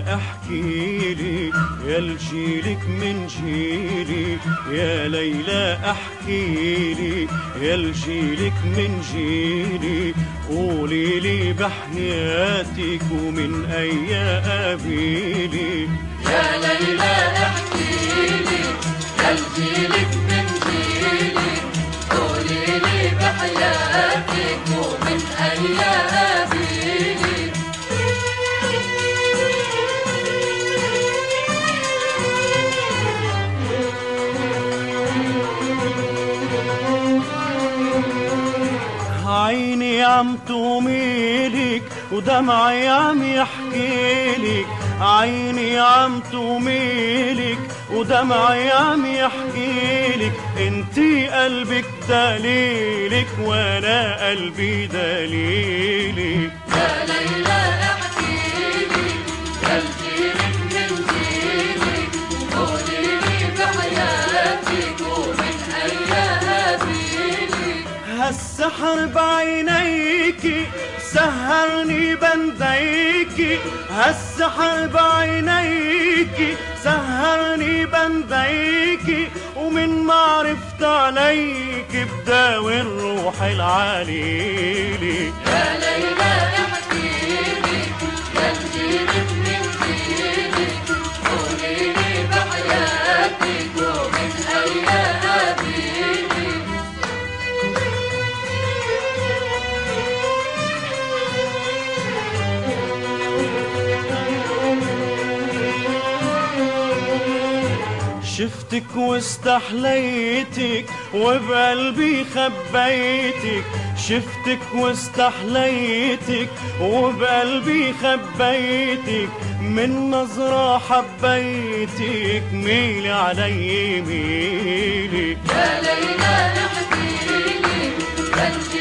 احكيلي يا لجيلك من جيلي، يا ليلى احكيلي يا لجيلك من جيلي، قوليلي بحياتك ومن اي قبيلي. يا ليلى احكيلي يا لجيلك من جيلي، قوليلي بحياتك ومن اي قبيلي. عيني عم توميلك ودمعي عم يحكيلك، عيني عم توميلك ودمعي عم يحكيلك، انتي قلبك دليلك وانا قلبي دليلك. يا ليلى احكيلي يا لجيلك من جيلي، قوليلي بحياتك ومن اي قبيلي. هالسحر بعينيكي سهرني بنديكي، هالسحر بعينيكي سهرني بنديكي، ومن ما عرفت عليكي بداوي الروح العليلي. يا ليلى احكيلي يا لجيلك من جيلي، قوليلي بحياتك ومن اي قبيلي. شفتك واستحليتك وبقلبي خبيتك، شفتك واستحليتك وبقلبي خبيتك، من نظرة حبيتك ميلي علي ميلي. يا ليلى احكيلي يا